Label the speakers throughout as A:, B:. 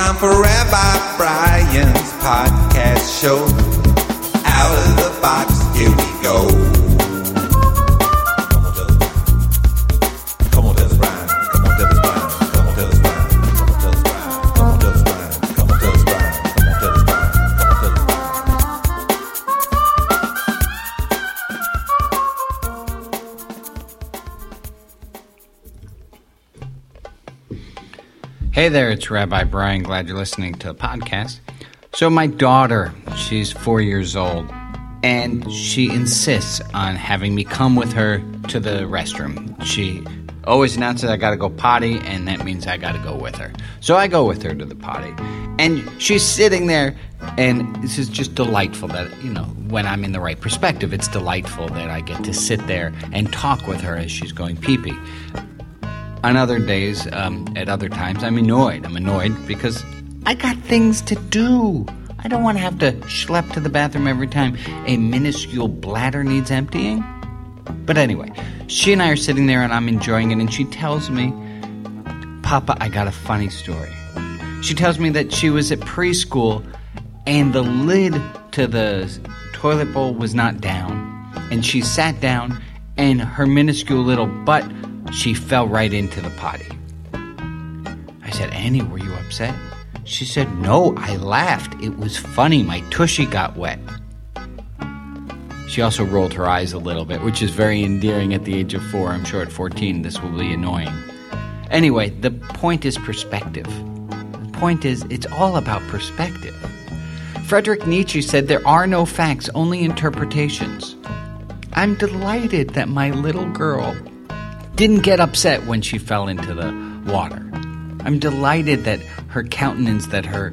A: time for Rabbi Brian's podcast show. Out of the box, here we go. Come on, tell us, Brian. Come on, tell us, Brian. Come on, tell us, Brian. Come on, tell us, Brian. Come on, tell us, Brian. Come on, tell us, Brian. Come on, tell us, Brian. Come on, tell us,
B: Brian. Hey there, it's Rabbi Brian. Glad you're listening to the podcast. So my daughter, she's 4 years old, and she insists on having me come with her to the restroom. She always announces I gotta go potty, and that means I gotta go with her. So I go with her to the potty, and she's sitting there, and this is just delightful that, when I'm in the right perspective, it's delightful that I get to sit there and talk with her as she's going pee-pee. On other days, at other times, I'm annoyed. I'm annoyed because I got things to do. I don't want to have to schlep to the bathroom every time a minuscule bladder needs emptying. But anyway, she and I are sitting there and I'm enjoying it, and she tells me, Papa, I got a funny story. She tells me that she was at preschool and the lid to the toilet bowl was not down, and she sat down and her minuscule little butt, she fell right into the potty. I said, Annie, were you upset? She said, no, I laughed. It was funny. My tushy got wet. She also rolled her eyes a little bit, which is very endearing at the age of 4. I'm sure at 14 this will be annoying. Anyway, the point is perspective. The point is, it's all about perspective. Friedrich Nietzsche said there are no facts, only interpretations. I'm delighted that my little girl didn't get upset when she fell into the water. I'm delighted that her countenance, that her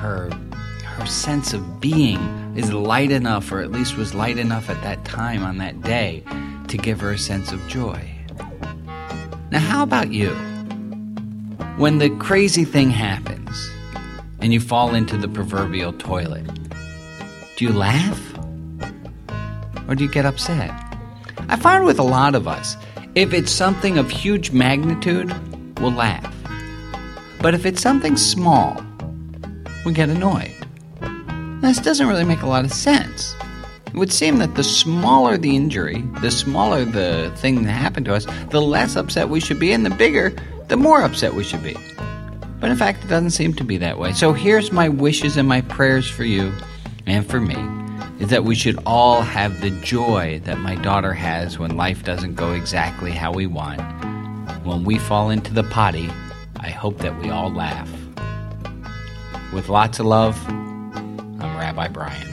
B: sense of being is light enough, or at least was light enough at that time on that day, to give her a sense of joy. Now, how about you? When the crazy thing happens and you fall into the proverbial toilet, do you laugh? Or do you get upset? I find with a lot of us, if it's something of huge magnitude, we'll laugh. But if it's something small, we get annoyed. This doesn't really make a lot of sense. It would seem that the smaller the injury, the smaller the thing that happened to us, the less upset we should be, and the bigger, the more upset we should be. But in fact, it doesn't seem to be that way. So here's my wishes and my prayers for you and for me, is that we should all have the joy that my daughter has when life doesn't go exactly how we want. When we fall into the potty, I hope that we all laugh. With lots of love, I'm Rabbi Brian.